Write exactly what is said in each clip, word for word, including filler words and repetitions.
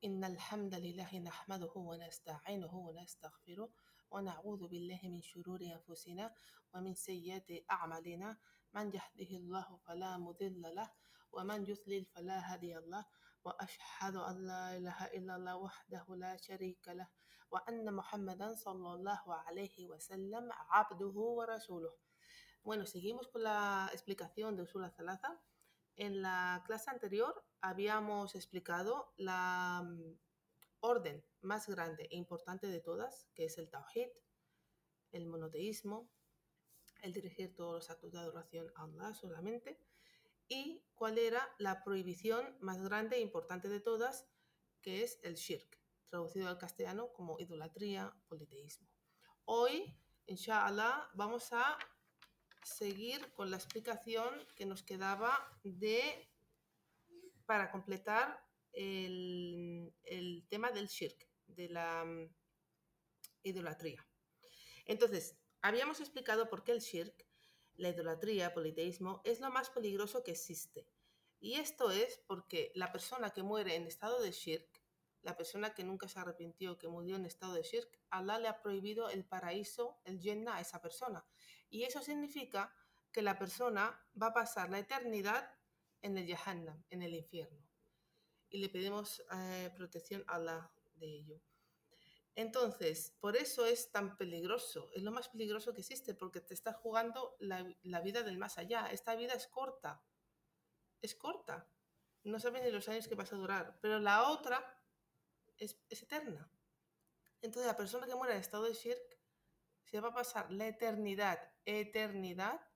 إن الحمد لله نحمده ونستعينه ونستغفره ونعوذ بالله من شرور أنفسنا ومن سيئات أعمالنا من يهده الله فلا مضل له ومن يضلل فلا هادي له وأشهد أن لا إله إلا الله وحده لا شريك له وأن محمدا صلى الله عليه وسلم عبده ورسوله. Bueno, seguimos con la explicación de Usul al-Thalatha. En la clase anterior habíamos explicado la mm, orden más grande e importante de todas, que es el Tawhid, el monoteísmo, el dirigir todos los actos de adoración a Allah solamente, y cuál era la prohibición más grande e importante de todas, que es el Shirk, traducido al castellano como idolatría, politeísmo. Hoy, inshallah, vamos a seguir con la explicación que nos quedaba de para completar el, el tema del shirk, de la um, idolatría. Entonces, habíamos explicado por qué el shirk, la idolatría, politeísmo, es lo más peligroso que existe. Y esto es porque la persona que muere en estado de shirk, la persona que nunca se arrepintió, que murió en estado de shirk, Allah le ha prohibido el paraíso, el Jannah, a esa persona. Y eso significa que la persona va a pasar la eternidad en el Jahannam, en el infierno. Y le pedimos eh, protección a Allah de ello. Entonces, por eso es tan peligroso, es lo más peligroso que existe, porque te estás jugando la, la vida del más allá. Esta vida es corta, es corta, no sabes ni los años que vas a durar, pero la otra es, es eterna. Entonces, la persona que muere en estado de shirk se va a pasar la eternidad, eternidad,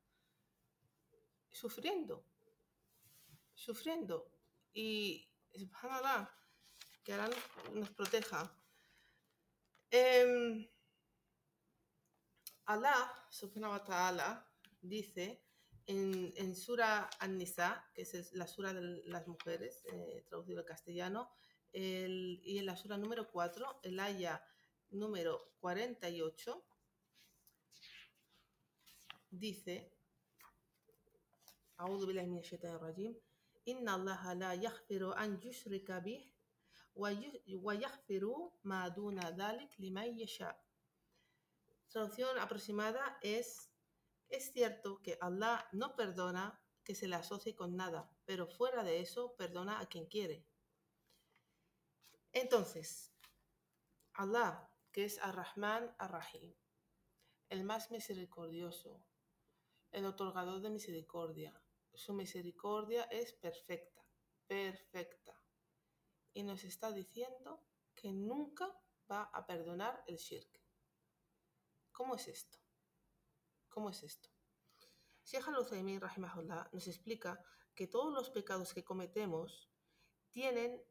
sufriendo, sufriendo. Y, subhanallah, que Allah nos proteja. Eh, Allah, subhanahu wa ta'ala, dice en, en Sura An-Nisa, que es la Sura de las mujeres, eh, traducido al castellano, el, y en la Sura número cuatro, el aya número cuarenta y ocho, dice: A'udhu billahi minash shaitanir rajim, Inna Allah la yaghfiru an yushrika bih wa yaghfiru ma duna dhalik liman yasha. Traducción aproximada es: es cierto que Allah no perdona que se le asocie con nada, pero fuera de eso perdona a quien quiere. Entonces, Allah, que es Ar-Rahman Ar-Rahim, el más misericordioso, el otorgador de misericordia, su misericordia es perfecta, perfecta. Y nos está diciendo que nunca va a perdonar el shirk. ¿Cómo es esto? ¿Cómo es esto? Sheikh Al-Uthaymin, rahimahullah, nos explica que todos los pecados que cometemos tienen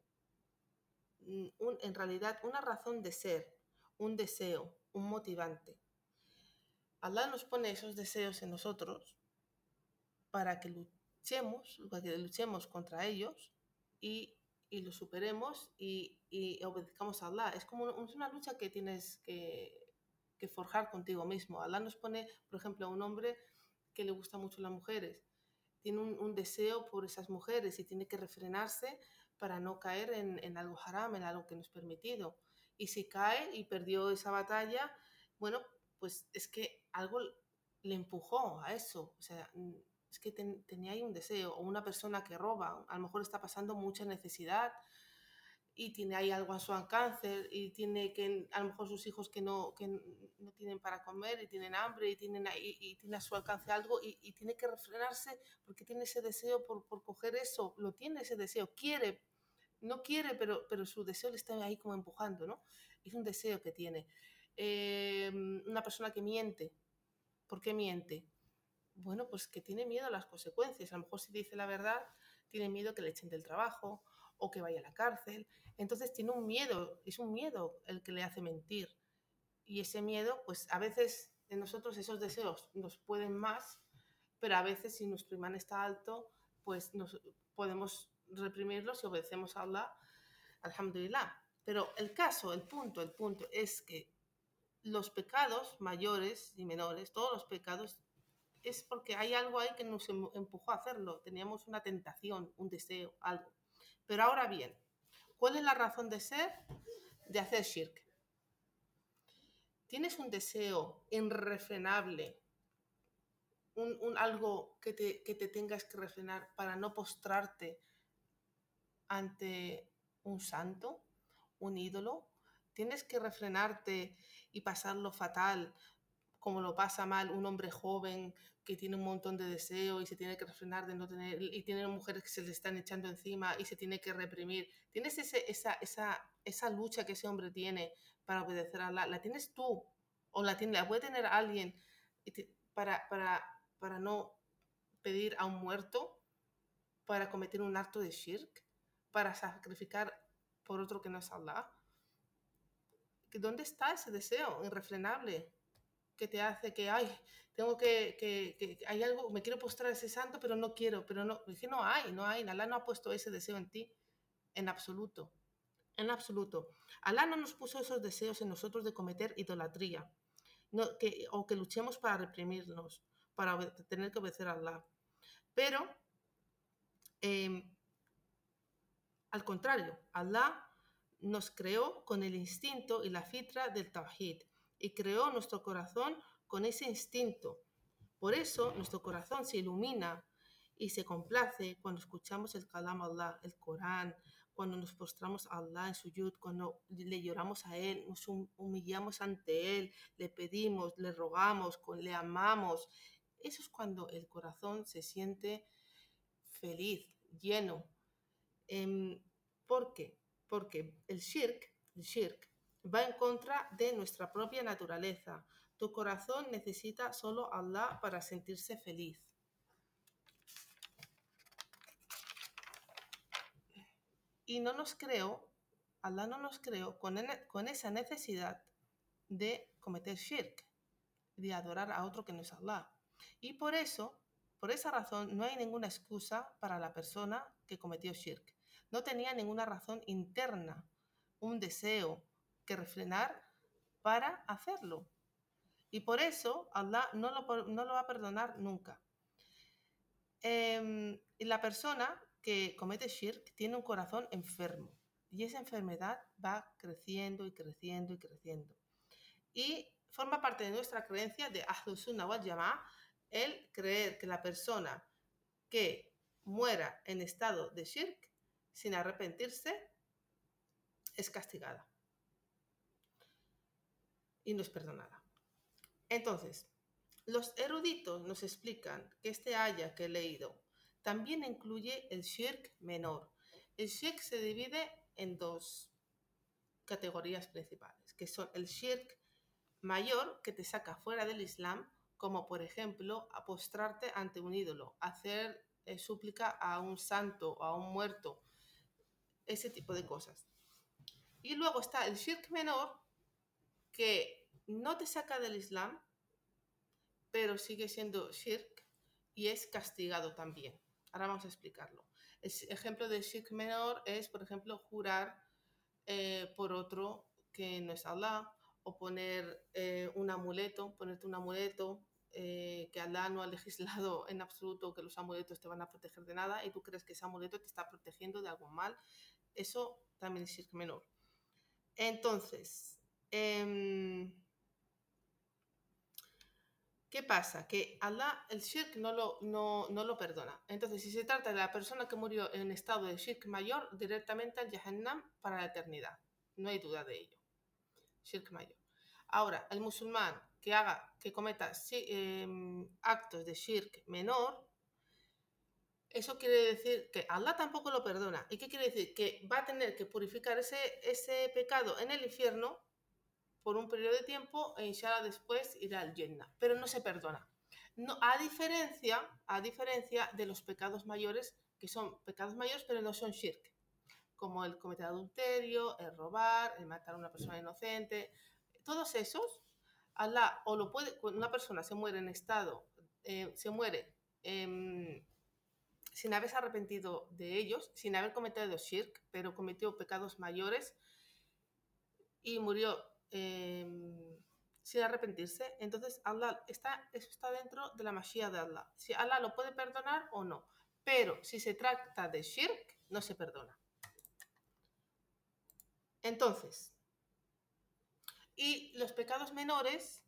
un, en realidad una razón de ser, un deseo, un motivante. Allah nos pone esos deseos en nosotros para que luchemos, para que luchemos contra ellos y, y los superemos y, y obedezcamos a Allah. Es como una, es una lucha que tienes que, que forjar contigo mismo. Allah nos pone, por ejemplo, a un hombre que le gusta mucho las mujeres, tiene un, un deseo por esas mujeres y tiene que refrenarse para no caer en, en algo haram, en algo que no es permitido. Y si cae y perdió esa batalla, bueno, pues es que algo le empujó a eso. O sea, es que ten, tenía ahí un deseo. O una persona que roba, a lo mejor está pasando mucha necesidad y tiene ahí algo a su alcance y tiene que a lo mejor sus hijos que no, que no tienen para comer y tienen hambre y tienen ahí, y tiene a su alcance algo y, y tiene que refrenarse porque tiene ese deseo por, por coger eso, lo tiene ese deseo, quiere, no quiere, pero, pero su deseo le está ahí como empujando, ¿no? Es un deseo que tiene. Eh, una persona que miente, ¿por qué miente? Bueno, pues que tiene miedo a las consecuencias. A lo mejor si dice la verdad, tiene miedo que le echen del trabajo o que vaya a la cárcel. Entonces tiene un miedo, es un miedo el que le hace mentir. Y ese miedo, pues a veces en nosotros esos deseos nos pueden más, pero a veces si nuestro imán está alto, pues nos podemos reprimirlos si obedecemos a Allah, alhamdulillah. Pero el caso, el punto, el punto es que los pecados mayores y menores, todos los pecados, es porque hay algo ahí que nos empujó a hacerlo. Teníamos una tentación, un deseo, algo. Pero ahora bien, ¿Cuál es la razón de ser de hacer shirk? ¿Tienes un deseo irrefrenable, un, un algo que te, que te tengas que refrenar para no postrarte ante un santo, un ídolo? ¿Tienes que refrenarte y pasarlo fatal, como lo pasa mal un hombre joven que tiene un montón de deseo y se tiene que refrenar de no tener, y tiene mujeres que se le están echando encima y se tiene que reprimir? ¿Tienes ese, esa, esa, esa lucha que ese hombre tiene para obedecer a Allah? ¿La tienes tú? ¿O la, tiene, la puede tener alguien para, para, para no pedir a un muerto, para cometer un acto de shirk, para sacrificar por otro que no es Allah? ¿Dónde está ese deseo irrefrenable que te hace que, ay, tengo que, que, que, hay algo, me quiero postrar a ese santo, pero no quiero, pero no, es que no hay, no hay, Allah no ha puesto ese deseo en ti, en absoluto, en absoluto. Allah no nos puso esos deseos en nosotros de cometer idolatría, no, que, o que luchemos para reprimirnos, para tener que obedecer a Allah. Pero, eh, al contrario, Allah nos creó con el instinto y la fitra del Tawhid y creó nuestro corazón con ese instinto. Por eso nuestro corazón se ilumina y se complace cuando escuchamos el Kalam Allah, el Corán, cuando nos postramos a Allah en suyud, cuando le lloramos a Él, nos humillamos ante Él, le pedimos, le rogamos, le amamos. Eso es cuando el corazón se siente feliz, lleno. ¿Por qué? Porque el shirk, el shirk va en contra de nuestra propia naturaleza. Tu corazón necesita solo Allah para sentirse feliz. Y no nos creó, Allah no nos creó con, con esa necesidad de cometer shirk, de adorar a otro que no es Allah. Y por eso, por esa razón, no hay ninguna excusa para la persona que cometió shirk. No tenía ninguna razón interna, un deseo que refrenar para hacerlo. Y por eso Allah no lo, no lo va a perdonar nunca. Eh, la persona que comete shirk tiene un corazón enfermo y esa enfermedad va creciendo y creciendo y creciendo. Y forma parte de nuestra creencia de Ahlus Sunnah wal Jama'ah el creer que la persona que muera en estado de shirk sin arrepentirse es castigada y no es perdonada. Entonces, los eruditos nos explican que este aya que he leído también incluye el shirk menor. El shirk se divide en dos categorías principales, que son el shirk mayor, que te saca fuera del Islam, como por ejemplo apostrarte ante un ídolo, hacer eh, súplica a un santo o a un muerto, ese tipo de cosas. Y luego está el shirk menor, que no te saca del Islam, pero sigue siendo shirk y es castigado también. Ahora vamos a explicarlo. El ejemplo de shirk menor es, por ejemplo, jurar eh, por otro que no es Allah, o poner eh, un amuleto, ponerte un amuleto eh, que Allah no ha legislado en absoluto que los amuletos te van a proteger de nada y tú crees que ese amuleto te está protegiendo de algo mal. Eso también es shirk menor. Entonces, eh, ¿qué pasa? Que Allah el shirk no lo, no, no lo perdona. Entonces, si se trata de la persona que murió en estado de shirk mayor, directamente al Jahannam para la eternidad. No hay duda de ello. Shirk mayor. Ahora, el musulmán que haga, que cometa eh, actos de shirk menor, eso quiere decir que Allah tampoco lo perdona. ¿Y qué quiere decir? Que va a tener que purificar ese, ese pecado en el infierno por un periodo de tiempo e inshallah después irá al Jannah. Pero no se perdona. No, a, diferencia, a diferencia de los pecados mayores, que son pecados mayores pero no son shirk, como el cometer adulterio, el robar, el matar a una persona inocente. Todos esos, Allah o lo puede, cuando una persona se muere en estado, eh, se muere eh, sin haberse arrepentido de ellos, sin haber cometido shirk, pero cometió pecados mayores y murió eh, sin arrepentirse, entonces Allah está, eso está dentro de la Mashiach de Allah. Si Allah lo puede perdonar o no, pero si se trata de shirk, no se perdona. Entonces, y los pecados menores,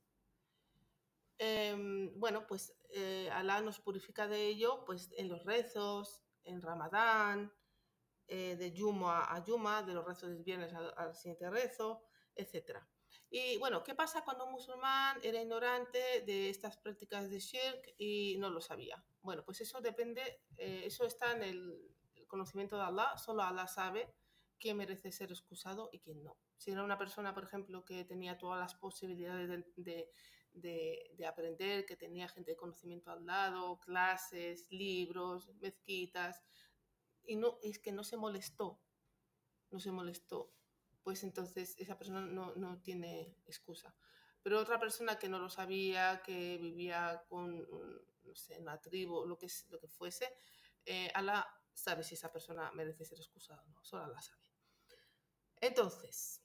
eh, bueno, pues eh, Alá nos purifica de ello pues en los rezos, en Ramadán, eh, de Yuma a Yuma, de los rezos del viernes al, al siguiente rezo, etcétera. Y bueno, ¿qué pasa cuando un musulmán era ignorante de estas prácticas de shirk y no lo sabía? Bueno, pues eso depende, eh, eso está en el, el conocimiento de Allah, solo Allah sabe quién merece ser excusado y quién no. Si era una persona, por ejemplo, que tenía todas las posibilidades de, de, de, de aprender, que tenía gente de conocimiento al lado, clases, libros, mezquitas, y no, es que no se molestó, no se molestó, pues entonces esa persona no, no tiene excusa. Pero otra persona que no lo sabía, que vivía con, no sé, una tribu, lo que, lo que fuese, eh, Allah sabe si esa persona merece ser excusada o no, solo Allah sabe. Entonces,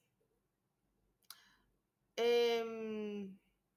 eh,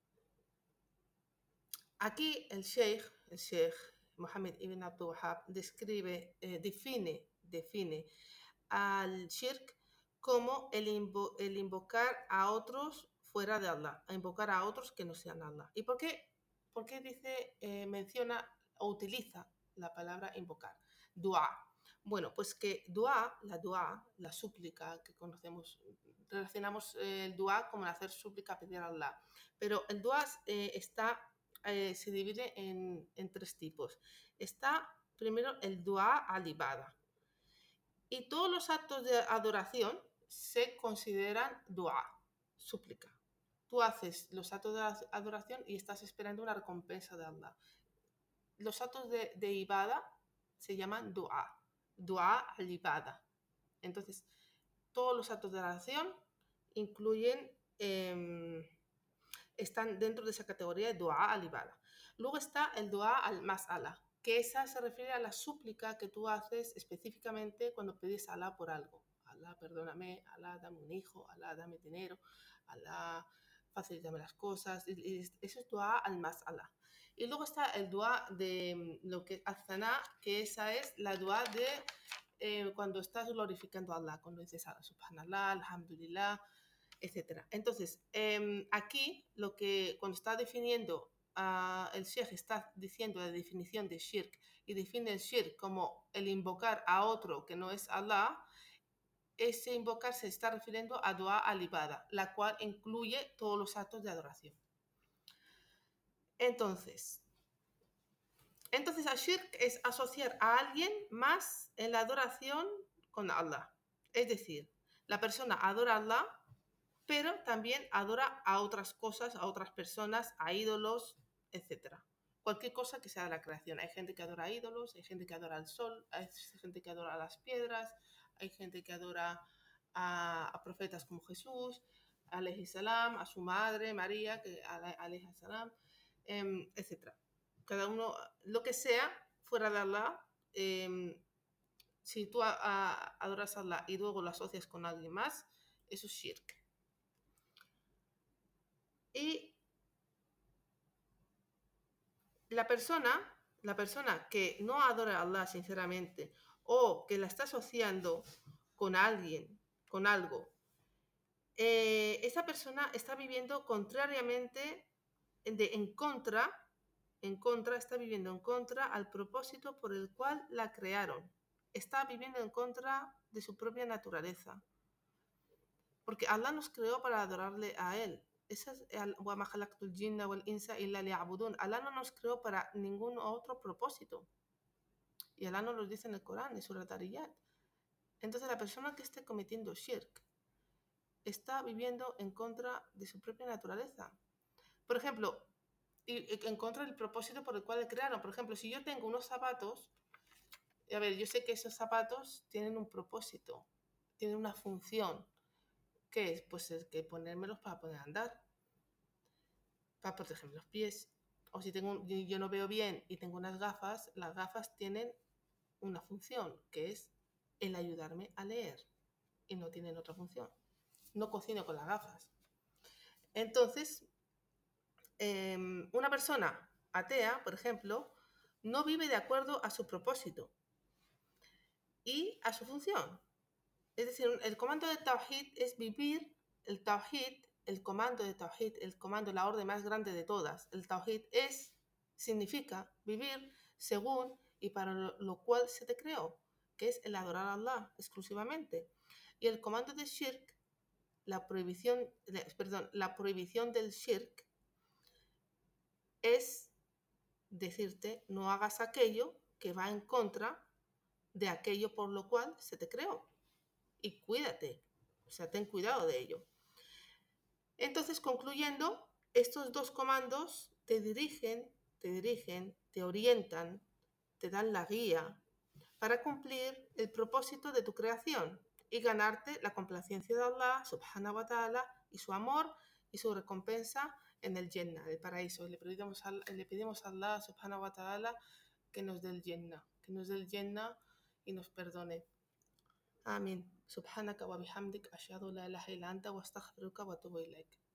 aquí el sheikh, el sheikh Mohammed ibn Abdul Wahhab describe, eh, define, define al shirk como el, invo el invocar a otros fuera de Allah, a invocar a otros que no sean Allah. ¿Y por qué? ¿Por qué dice, eh, menciona o utiliza la palabra invocar? Dua. Bueno, pues que dua, la dua, la súplica que conocemos, relacionamos eh, el dua como el hacer súplica, pedir a Allah. Pero el dua eh, está, eh, se divide en, en tres tipos. Está primero el dua al-ibada. Y todos los actos de adoración se consideran dua, súplica. Tú haces los actos de adoración y estás esperando una recompensa de Allah. Los actos de, de ibada se llaman dua, dua al-ibada. Entonces, todos los actos de adoración incluyen, eh, están dentro de esa categoría de dua al-ibada. Luego está el dua al-mas'ala, que esa se refiere a la súplica que tú haces específicamente cuando pides a Allah por algo. Alá, perdóname, Alá, dame un hijo, Alá, dame dinero, Alá, facilítame las cosas. Y, y eso es dua al-mas'ala. Y luego está el dua de lo que al-zaná, que esa es la dua de eh, cuando estás glorificando a Allah, cuando dices subhanallah, alhamdulillah, etcétera. Entonces, eh, aquí lo que cuando está definiendo Uh, el sheikh está diciendo la definición de shirk y define el shirk como el invocar a otro que no es Allah, ese invocar se está refiriendo a dua al-ibada, la cual incluye todos los actos de adoración. Entonces, entonces el shirk es asociar a alguien más en la adoración con Allah. Es decir, la persona adora a Allah, pero también adora a otras cosas, a otras personas, a ídolos, etcétera. Cualquier cosa que sea de la creación. Hay gente que adora a ídolos, hay gente que adora al sol, hay gente que adora a las piedras, hay gente que adora a, a profetas como Jesús, alayhi salam, a su madre María, que, alayhi salam, eh, etcétera. Cada uno, lo que sea, fuera de Allah, eh, si tú a, a, adoras a Allah y luego lo asocias con alguien más, eso es shirk. Y la persona, la persona que no adora a Allah sinceramente o que la está asociando con alguien, con algo, eh, esa persona está viviendo contrariamente, de, en contra, en contra, está viviendo en contra al propósito por el cual la crearon. Está viviendo en contra de su propia naturaleza. Porque Allah nos creó para adorarle a Él. Allah no nos creó para ningún otro propósito. Y Allah nos lo dice en el Corán, en Surat Al-Riyad. Entonces la persona que esté cometiendo shirk está viviendo en contra de su propia naturaleza. Por ejemplo, y en contra del propósito por el cual le crearon. Por ejemplo, si yo tengo unos zapatos, a ver, yo sé que esos zapatos tienen un propósito, tienen una función. ¿Qué es? Pues es que ponérmelos para poder andar, para protegerme los pies. O si tengo, yo no veo bien y tengo unas gafas, las gafas tienen una función, que es el ayudarme a leer, y no tienen otra función. No cocino con las gafas. Entonces, eh, una persona atea, por ejemplo, no vive de acuerdo a su propósito y a su función. Es decir, el comando de Tawhid es vivir el Tawhid, el comando de Tawhid, el comando, la orden más grande de todas. El Tawhid es, significa vivir según y para lo, lo cual se te creó, que es el adorar a Allah exclusivamente. Y el comando de Shirk, la prohibición, perdón, la prohibición del Shirk es decirte no hagas aquello que va en contra de aquello por lo cual se te creó. Y cuídate, o sea, ten cuidado de ello. Entonces, concluyendo, estos dos comandos te dirigen, te dirigen, te orientan, te dan la guía para cumplir el propósito de tu creación y ganarte la complacencia de Allah subhanahu wa ta'ala y su amor y su recompensa en el Jannah, el paraíso. Le pedimos a, le pedimos a Allah subhanahu wa ta'ala que nos dé el Jannah, que nos dé el Jannah y nos perdone. آمين سبحانك وبحمدك أشهد لا إله إلا أنت وأستغفرك وأتوب إليك